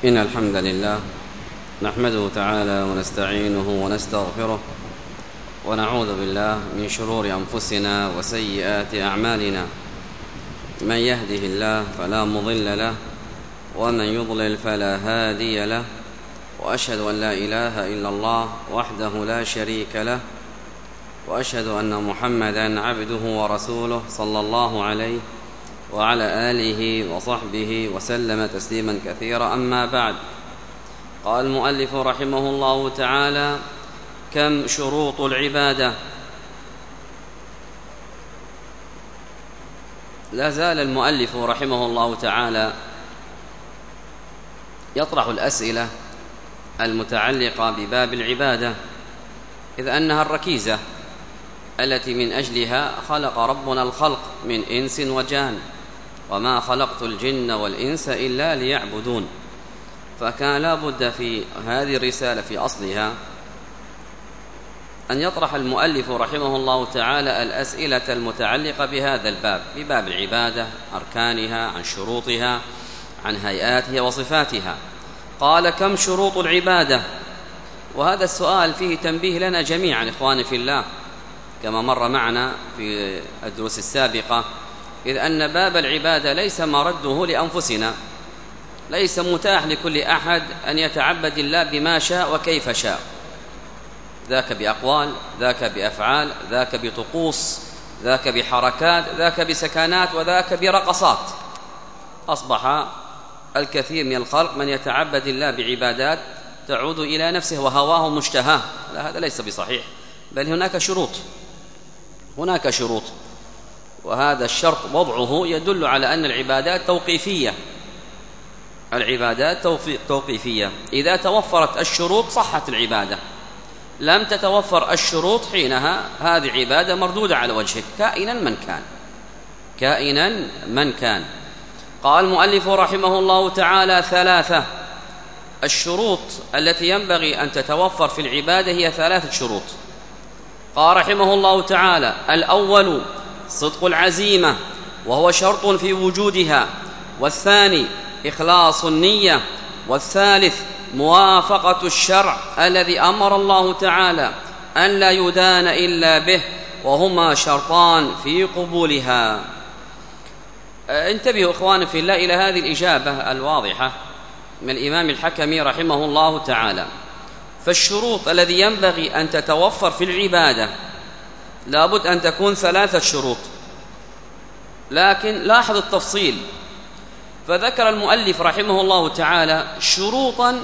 إن الحمد لله نحمده تعالى ونستعينه ونستغفره ونعوذ بالله من شرور أنفسنا وسيئات أعمالنا. من يهده الله فلا مضل له ومن يضلل فلا هادي له، وأشهد أن لا إله إلا الله وحده لا شريك له، وأشهد أن محمدًا عبده ورسوله صلى الله عليه وعلى آله وصحبه وسلم تسليما كثيرا. أما بعد، قال المؤلف رحمه الله تعالى: كم شروط العبادة؟ لا زال المؤلف رحمه الله تعالى يطرح الأسئلة المتعلقة بباب العبادة، إذ أنها الركيزة التي من أجلها خلق ربنا الخلق من إنس وجان، وما خلقت الجن والإنس إلا ليعبدون. فكان لا بد في هذه الرسالة في أصلها أن يطرح المؤلف رحمه الله تعالى الأسئلة المتعلقة بهذا الباب، بباب العبادة، أركانها، عن شروطها، عن هيئاتها وصفاتها. قال: كم شروط العبادة؟ وهذا السؤال فيه تنبيه لنا جميعا إخواني في الله، كما مر معنا في الدروس السابقة، إذ أن باب العبادة ليس مرده لأنفسنا، ليس متاح لكل أحد أن يتعبد الله بما شاء وكيف شاء، ذاك بأقوال، ذاك بأفعال، ذاك بطقوس، ذاك بحركات، ذاك بسكنات، وذاك برقصات. أصبح الكثير من الخلق من يتعبد الله بعبادات تعود إلى نفسه وهواه مشتهاه. لا، هذا ليس بصحيح، بل هناك شروط، وهذا الشرط وضعه يدل على أن العبادات توقيفية. العبادات توقيفية، إذا توفرت الشروط صحت العبادة، لم تتوفر الشروط حينها هذه عبادة مردودة على وجهك، كائنا من كان. قال المؤلف رحمه الله تعالى: ثلاثة. الشروط التي ينبغي أن تتوفر في العبادة هي 3 شروط. قال رحمه الله تعالى: الأول صدق العزيمة، وهو شرط في وجودها، والثاني إخلاص النية، والثالث موافقة الشرع الذي أمر الله تعالى أن لا يدان إلا به، وهما شرطان في قبولها. انتبهوا إخواني في الله إلى هذه الإجابة الواضحة من الإمام الحكمي رحمه الله تعالى. فالشروط الذي ينبغي أن تتوفر في العبادة لابد أن تكون 3 شروط، لكن لاحظ التفصيل، فذكر المؤلف رحمه الله تعالى شروطا،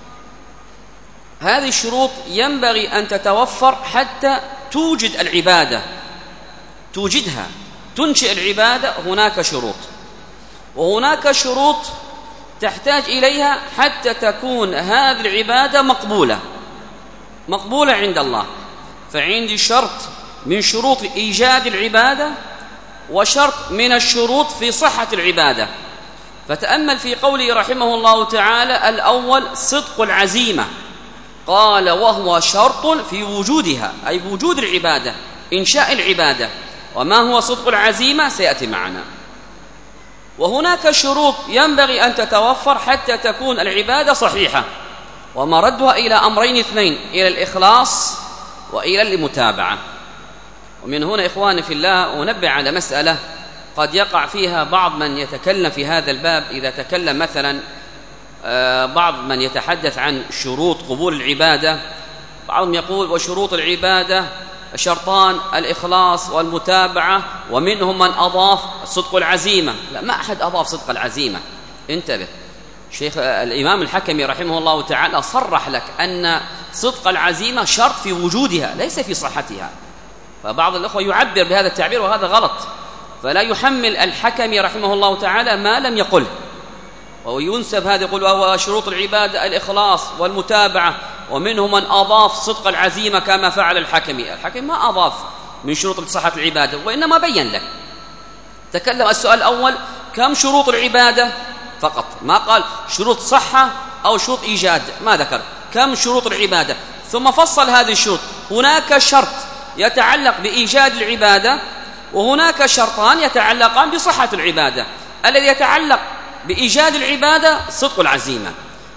هذه الشروط ينبغي أن تتوفر حتى توجد العبادة، توجدها، تنشئ العبادة. هناك شروط، وهناك شروط تحتاج إليها حتى تكون هذه العبادة مقبولة عند الله. فعندي شرط من شروط إيجاد العبادة، وشرط من الشروط في صحة العبادة. فتأمل في قوله رحمه الله تعالى: الأول صدق العزيمة. قال: وهو شرط في وجودها، أي وجود العبادة، إنشاء العبادة. وما هو صدق العزيمة سيأتي معنا. وهناك شروط ينبغي أن تتوفر حتى تكون العبادة صحيحة، ومردها إلى أمرين 2، إلى الإخلاص وإلى المتابعة. ومن هنا إخواني في الله أنبه على مسألة قد يقع فيها بعض من يتكلم في هذا الباب. إذا تكلم مثلا بعض من يتحدث عن شروط قبول العبادة، بعضهم يقول: وشروط العبادة شرطان، الإخلاص والمتابعة، ومنهم من أضاف صدق العزيمة. لا، ما أحد أضاف صدق العزيمة. انتبه، شيخ الإمام الحكمي رحمه الله تعالى صرح لك أن صدق العزيمة شرط في وجودها ليس في صحتها. فبعض الأخوة يعبر بهذا التعبير وهذا غلط، فلا يحمل الحكمي رحمه الله تعالى ما لم يقله، وينسب هذا، يقول: وهو شروط العبادة الإخلاص والمتابعة، ومنهم من أضاف صدق العزيمة كما فعل الحكمي. الحكمي ما أضاف من شروط صحة العبادة، وإنما بين لك. تكلم السؤال الأول: كم شروط العبادة فقط، ما قال شروط صحة أو شروط إيجاد، ما ذكر. كم شروط العبادة، ثم فصل هذه الشروط. هناك شرط يتعلق بإيجاد العبادة، وهناك شرطان يتعلقان بصحة العبادة. الذي يتعلق بإيجاد العبادة صدق العزيمة،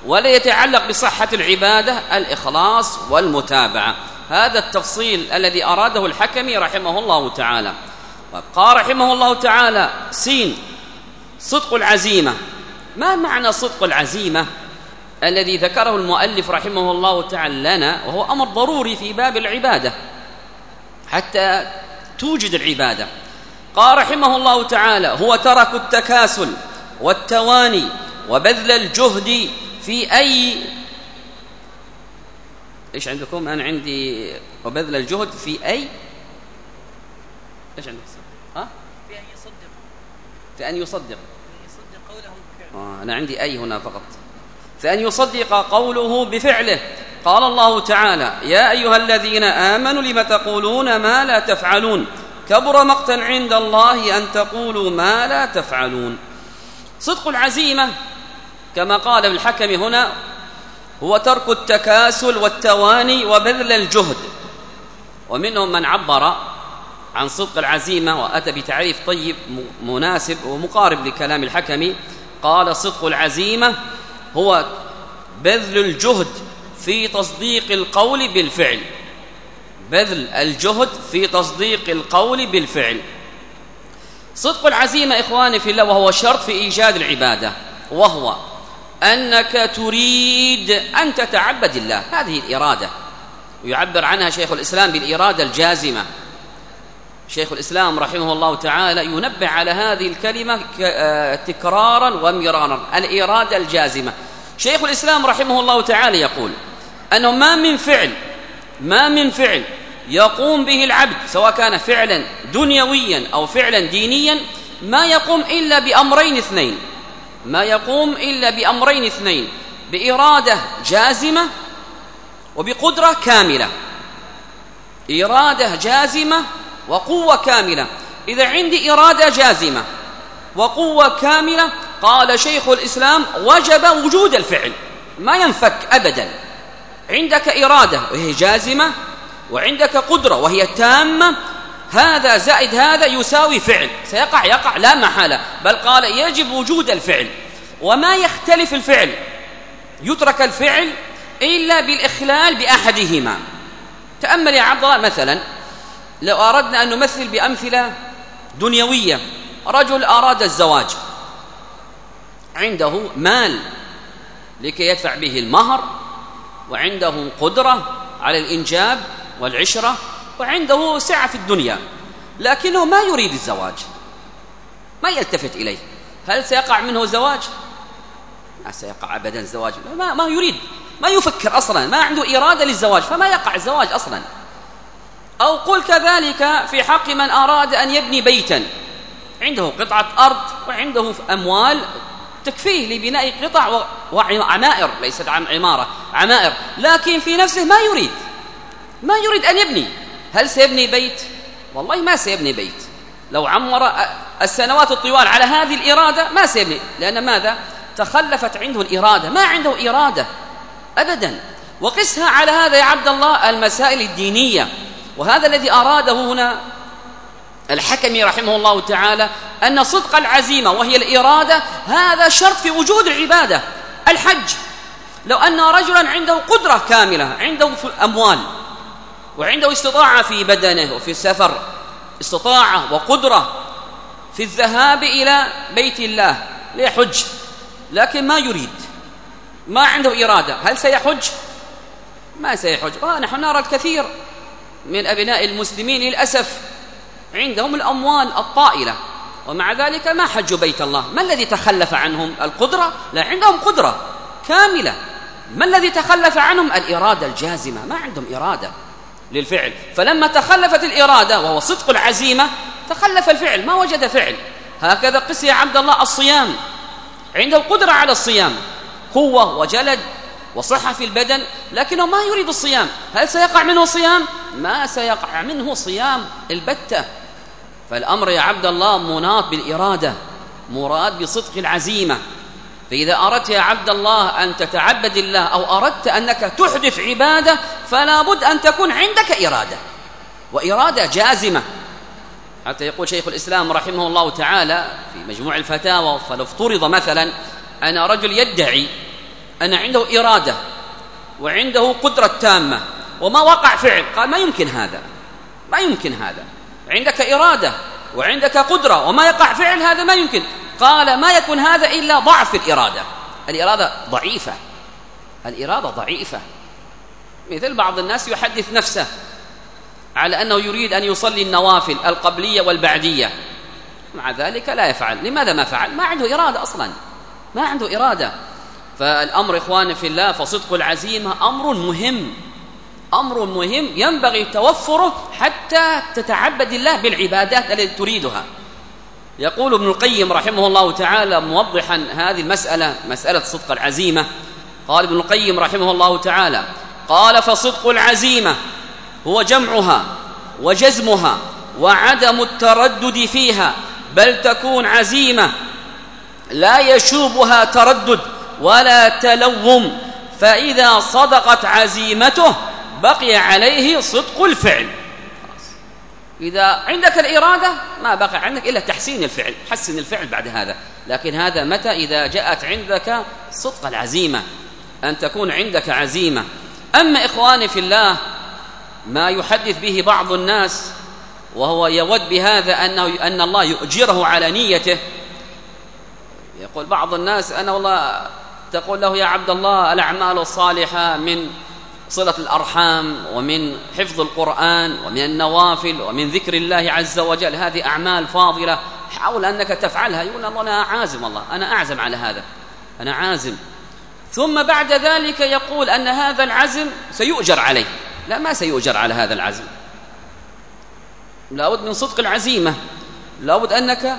ولا يتعلق بصحة العبادة الإخلاص والمتابعة. هذا التفصيل الذي أراده الحكمي رحمه الله تعالى. قال رحمه الله تعالى: سين صدق العزيمة. ما معنى صدق العزيمة الذي ذكره المؤلف رحمه الله تعالى لنا، وهو أمر ضروري في باب العبادة حتى توجد العبادة؟ قال رحمه الله تعالى: هو ترك التكاسل والتواني وبذل الجهد في أي إيش عندكم؟ أنا عندي وبذل الجهد في أي إيش عندك؟ في أن يصدق، في أن يصدق قوله بفعله. أنا عندي أي هنا فقط. فأن يصدق قوله بفعله. قال الله تعالى: يا أيها الذين آمنوا لم تقولون ما لا تفعلون كبر مقتا عند الله أن تقولوا ما لا تفعلون. صدق العزيمة كما قال الحكم هنا هو ترك التكاسل والتواني وبذل الجهد. ومنهم من عبر عن صدق العزيمة وأتى بتعريف طيب مناسب ومقارب لكلام الحكم. قال: صدق العزيمة هو بذل الجهد في تصديق القول بالفعل. بذل الجهد في تصديق القول بالفعل. صدق العزيمة إخواني في الله وهو شرط في إيجاد العبادة، وهو أنك تريد أن تتعبد الله. هذه الإرادة، ويعبر عنها شيخ الإسلام بالإرادة الجازمة. شيخ الإسلام رحمه الله تعالى ينبه على هذه الكلمة تكرارا ومرارا: الإرادة الجازمة. شيخ الإسلام رحمه الله تعالى يقول أنه ما من فعل يقوم به العبد سواء كان فعلا دنيويا أو فعلا دينيا ما يقوم إلا بأمرين اثنين: بإرادة جازمة وبقدرة كاملة. إرادة جازمة وقوة كاملة. إذا عندي إرادة جازمة وقوة كاملة، قال شيخ الإسلام وجب وجود الفعل، ما ينفك أبدا. عندك إرادة وهي جازمة، وعندك قدرة وهي تامة، هذا زائد هذا يساوي فعل، يقع لا محالة. بل قال يجب وجود الفعل، وما يختلف الفعل، يترك الفعل إلا بالإخلال بأحدهما. تأمل يا عبد الله، مثلا لو أردنا أن نمثل بأمثلة دنيوية: رجل أراد الزواج، عنده مال لكي يدفع به المهر، وعنده قدرة على الإنجاب والعشرة، وعنده سعة في الدنيا، لكنه ما يريد الزواج، ما يلتفت إليه. هل سيقع منه زواج؟ ما سيقع أبدا زواج. ما يريد، ما يفكر أصلا، ما عنده إرادة للزواج، فما يقع الزواج أصلا. أو قل كذلك في حق من أراد أن يبني بيتا، عنده قطعة أرض وعنده أموال تكفيه لبناء قطع وعمائر، ليست عمارة، عمائر، لكن في نفسه ما يريد أن يبني. هل سيبني بيت؟ والله ما سيبني بيت. لو عمر السنوات الطوال على هذه الإرادة ما سيبني، لأن ماذا؟ تخلفت عنده الإرادة، ما عنده إرادة أبدا. وقسها على هذا يا عبد الله المسائل الدينية. وهذا الذي أراده هنا الحكمي رحمه الله تعالى، أن صدق العزيمة وهي الإرادة هذا شرط في وجود العبادة. الحج، لو أن رجلا عنده قدرة كاملة، عنده أموال وعنده استطاعة في بدنه وفي السفر، استطاعة وقدرة في الذهاب إلى بيت الله ليحج، لكن ما يريد، ما عنده إرادة، هل سيحج؟ ما سيحج. ونحن نرى الكثير من أبناء المسلمين للأسف عندهم الأموال الطائلة، ومع ذلك ما حجوا بيت الله. ما الذي تخلف عنهم؟ القدرة؟ لا، عندهم قدرة كاملة. ما الذي تخلف عنهم؟ الإرادة الجازمة، ما عندهم إرادة للفعل. فلما تخلفت الإرادة وهو صدق العزيمة تخلف الفعل، ما وجد فعل. هكذا قس يا عبد الله الصيام، عنده قدرة على الصيام، قوة وجلد وصحة في البدن، لكنه ما يريد الصيام. هل سيقع منه صيام؟ ما سيقع منه صيام البتة. فالأمر يا عبد الله مناط بالإرادة، مراد بصدق العزيمة. فإذا أردت يا عبد الله أن تتعبد الله أو أردت أنك تحدث عبادة فلا بد أن تكون عندك إرادة، وإرادة جازمة. حتى يقول شيخ الإسلام رحمه الله تعالى في مجموع الفتاوى: فلو افترض مثلا أن رجل يدعي أن عنده إرادة وعنده قدرة تامة وما وقع فعل، قال ما يمكن هذا، ما يمكن هذا، عندك إرادة وعندك قدرة وما يقع فعل، هذا ما يمكن. قال ما يكون هذا إلا ضعف الإرادة، الإرادة ضعيفة، الإرادة ضعيفة. مثل بعض الناس يحدث نفسه على أنه يريد أن يصلي النوافل القبلية والبعدية، مع ذلك لا يفعل. لماذا ما فعل؟ ما عنده إرادة أصلا، ما عنده إرادة. فالأمر إخواني في الله، فصدق العزيمة أمر مهم، أمر مهم ينبغي توفره حتى تتعبد الله بالعبادات التي تريدها. يقول ابن القيم رحمه الله تعالى موضحا هذه المسألة، مسألة صدق العزيمة، قال ابن القيم رحمه الله تعالى: قال فصدق العزيمة هو جمعها وجزمها وعدم التردد فيها، بل تكون عزيمة لا يشوبها تردد ولا تلوم، فإذا صدقت عزيمته بقي عليه صدق الفعل. إذا عندك الإرادة ما بقى عندك إلا تحسين الفعل، حسن الفعل بعد هذا. لكن هذا متى؟ إذا جاءت عندك صدق العزيمة، أن تكون عندك عزيمة. أما إخواني في الله ما يحدث به بعض الناس وهو يود بهذا أن الله يؤجره على نيته. يقول بعض الناس: أنا والله، تقول له: يا عبد الله الأعمال الصالحة من صلة الأرحام ومن حفظ القرآن ومن النوافل ومن ذكر الله عز وجل، هذه أعمال فاضلة، حاول أنك تفعلها. يقول: الله أنا عازم، الله أنا أعزم على هذا، أنا عازم. ثم بعد ذلك يقول أن هذا العزم سيؤجر عليه. لا، ما سيؤجر على هذا العزم. لا بد من صدق العزيمة، لا بد أنك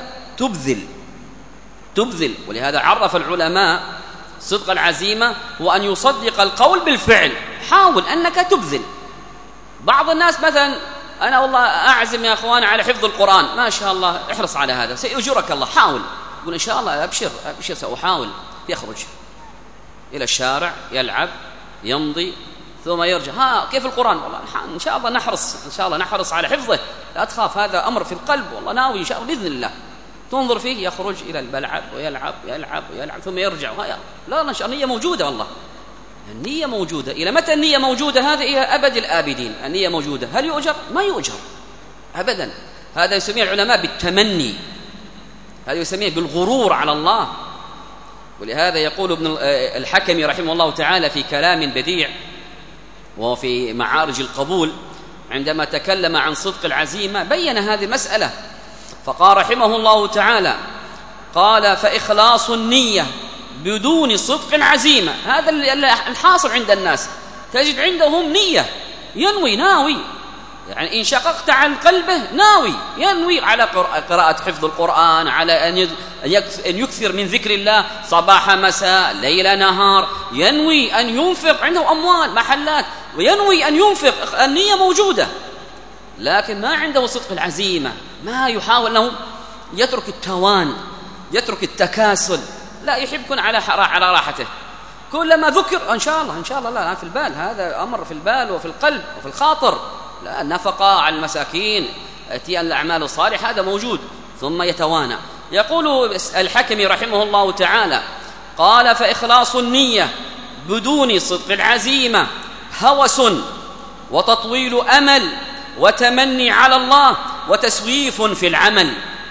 تبذل. ولهذا عرف العلماء صدق العزيمة هو أن يصدق القول بالفعل. حاول أنك تبذل. بعض الناس مثلا: أنا والله أعزم يا أخوان على حفظ القرآن، ما شاء الله، احرص على هذا، سيؤجرك الله، حاول. يقول: إن شاء الله، أبشر سأحاول. يخرج إلى الشارع يلعب يمضي ثم يرجع: ها كيف القرآن؟ والله إن شاء الله نحرص على حفظه، لا تخاف، هذا أمر في القلب، والله ناوي إن شاء الله بإذن الله. تنظر فيه يخرج إلى الملعب ويلعب ثم يرجع. لا، النية موجودة، والله النية موجودة. إلى متى النية موجودة؟ هذا إلى أبد الآبدين النية موجودة. هل يؤجر؟ ما يؤجر أبدا. هذا يسميه العلماء بالتمني، هذا يسميه بالغرور على الله. ولهذا يقول ابن الحكم رحمه الله تعالى في كلام بديع وهو في معارج القبول عندما تكلم عن صدق العزيمة بين هذه المسألة، فقال رحمه الله تعالى: قال فإخلاص النية بدون صدق العزيمة. هذا الحاصل عند الناس، تجد عندهم نية، ناوي، يعني إن شققت عن قلبه ينوي على قراءة حفظ القرآن، على أن يكثر من ذكر الله صباح مساء ليل نهار، ينوي أن ينفق، عنده أموال محلات وينوي أن ينفق، النية موجودة، لكن ما عنده صدق العزيمة، ما يحاول أنه يترك التوان، يترك التكاسل، لا، يحب يكون على راحته. كلما ذكر إن شاء الله لا في البال، هذا أمر في البال وفي القلب وفي الخاطر، لا، النفقة على المساكين، أتيان الأعمال الصالحة، هذا موجود، ثم يتوانى. يقول الحكم رحمه الله تعالى: قال فإخلاص النية بدون صدق العزيمة هوس وتطويل أمل وتمني على الله وتسويف في العمل.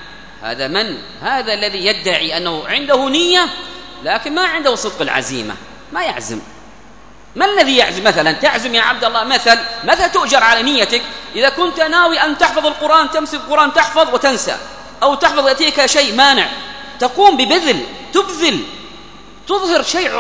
هذا الذي يدعي أنه عنده نية لكن ما عنده صدق العزيمة، ما يعزم. ما الذي يعزم؟ مثلا تعزم يا عبد الله، متى تؤجر على نيتك؟ إذا كنت ناوي أن تحفظ القرآن، تمسك القرآن تحفظ وتنسى، أو تحفظ يأتيك شيء مانع، تقوم تبذل، تظهر شيء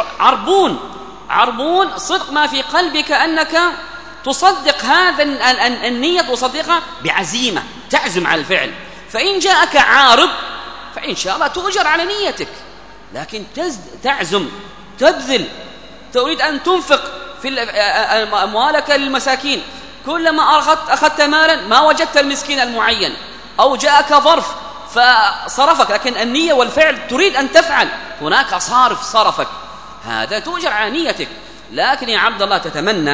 عربون صدق ما في قلبك، أنك تصدق هذا النية، تصدقها بعزيمة، تعزم على الفعل. فإن جاءك عارض فإن شاء الله تؤجر على نيتك، لكن تعزم، تبذل، تريد أن تنفق في أموالك للمساكين، كلما أخذت مالا ما وجدت المسكين المعين، أو جاءك ظرف فصرفك، لكن النية والفعل تريد أن تفعل، هناك صرفك، هذا تؤجر على نيتك. لكن يا عبد الله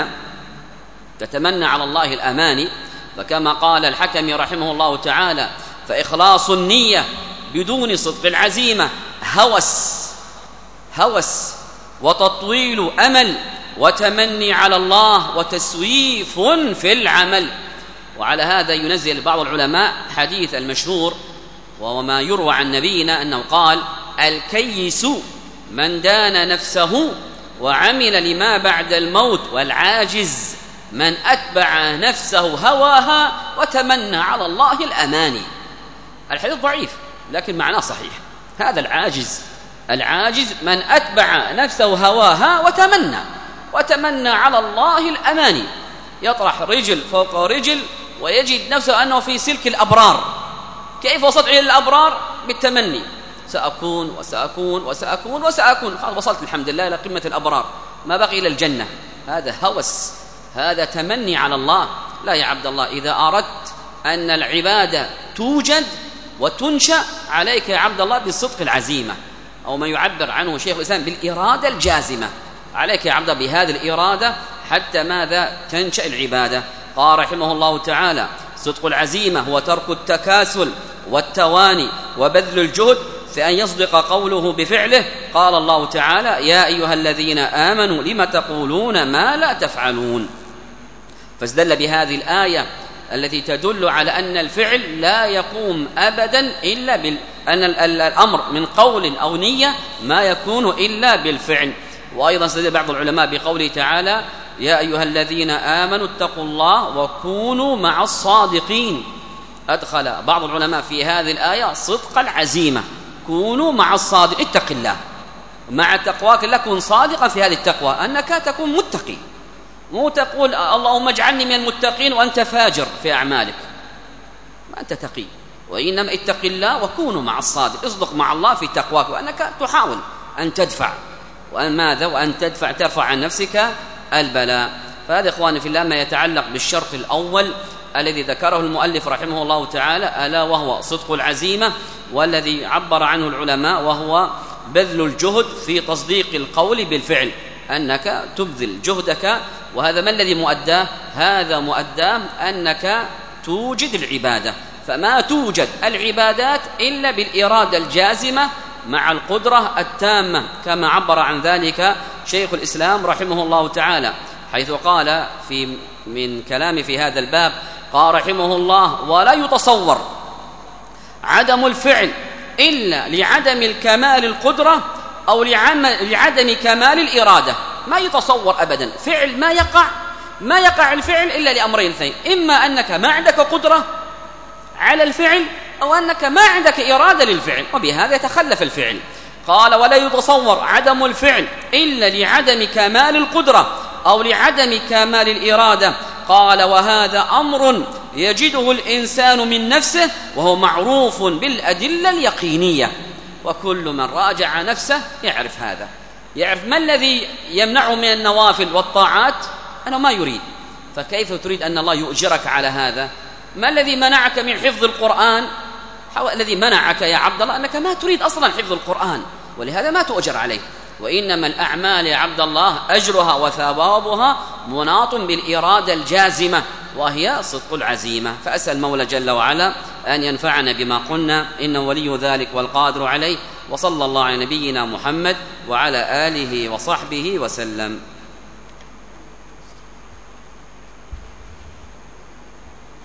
تتمنى على الله الأماني، فكما قال الحكم رحمه الله تعالى: فإخلاص النية بدون صدق العزيمة هوس وتطويل أمل وتمني على الله وتسويف في العمل. وعلى هذا ينزل بعض العلماء حديث المشهور وهو ما يروى عن نبينا أنه قال: الكيس من دان نفسه وعمل لما بعد الموت، والعاجز من أتبع نفسه هواها وتمنى على الله الأماني. الحديث ضعيف لكن معناه صحيح. هذا العاجز من أتبع نفسه هواها وتمنى على الله الأماني، يطرح رجل فوق رجل ويجد نفسه أنه في سلك الأبرار. كيف وصلت إلى الأبرار؟ بالتمني، سأكون وسأكون وسأكون وسأكون، خلاص وصلت الحمد لله إلى قمة الأبرار، ما بقي إلى الجنة. هذا هوس، هذا تمني على الله. لا يا عبد الله، إذا أردت أن العبادة توجد وتنشأ عليك يا عبد الله بالصدق العزيمة، أو ما يعبر عنه شيخ الإسلام بالإرادة الجازمة. عليك يا عبد الله بهذه الإرادة حتى ماذا؟ تنشأ العبادة. قال رحمه الله تعالى: صدق العزيمة هو ترك التكاسل والتواني وبذل الجهد في أن يصدق قوله بفعله. قال الله تعالى: يا أيها الذين آمنوا لم تقولون ما لا تفعلون. فاستدل بهذه الآية التي تدل على أن الفعل لا يقوم أبدا إلا أن الأمر من قول أو نية ما يكون إلا بالفعل. وأيضا استدل بعض العلماء بقوله تعالى: يا أيها الذين آمنوا اتقوا الله وكونوا مع الصادقين. أدخل بعض العلماء في هذه الآية صدق العزيمة، كونوا مع الصادق، اتق الله مع تقواك، لكن صادقا في هذه التقوى أنك تكون متقي، مو تقول اللهم اجعلني من المتقين وأنت فاجر في أعمالك، ما أنت تقي. وإنما اتق الله وكونوا مع الصادق، اصدق مع الله في تقواك، وأنك تحاول أن تدفع وأن ماذا؟ وأن ترفع عن نفسك البلاء. فهذا إخواني في الله ما يتعلق بالشرط الأول الذي ذكره المؤلف رحمه الله تعالى، ألا وهو صدق العزيمة، والذي عبر عنه العلماء وهو بذل الجهد في تصديق القول بالفعل، أنك تبذل جهدك. وهذا ما الذي مؤداه؟ هذا مؤداه أنك توجد العبادة، فما توجد العبادات إلا بالإرادة الجازمة مع القدرة التامة، كما عبر عن ذلك شيخ الإسلام رحمه الله تعالى، حيث قال من كلام في هذا الباب، قال رحمه الله: ولا يتصور عدم الفعل إلا لعدم الكمال القدرة أو لعدم كمال الإرادة. ما يتصور أبدا فعل ما يقع الفعل إلا لأمرين اثنين: إما أنك ما عندك قدرة على الفعل، أو أنك ما عندك إرادة للفعل، وبهذا يتخلف الفعل. قال: ولا يتصور عدم الفعل إلا لعدم كمال القدرة أو لعدم كمال الإرادة. قال: وهذا أمر يجده الإنسان من نفسه، وهو معروف بالأدلة اليقينية. وكل من راجع نفسه يعرف هذا، يعرف ما الذي يمنعه من النوافل والطاعات، أنه ما يريد. فكيف تريد أن الله يؤجرك على هذا؟ ما الذي منعك من حفظ القرآن؟ الذي منعك يا عبد الله أنك ما تريد أصلا حفظ القرآن، ولهذا ما تؤجر عليه. وإنما الأعمال يا عبد الله أجرها وثوابها مناط بالإرادة الجازمة، وهي صدق العزيمة. فأسأل المولى جل وعلا أن ينفعنا بما قلنا، إنه ولي ذلك والقادر عليه. وصلى الله على نبينا محمد وعلى آله وصحبه وسلم.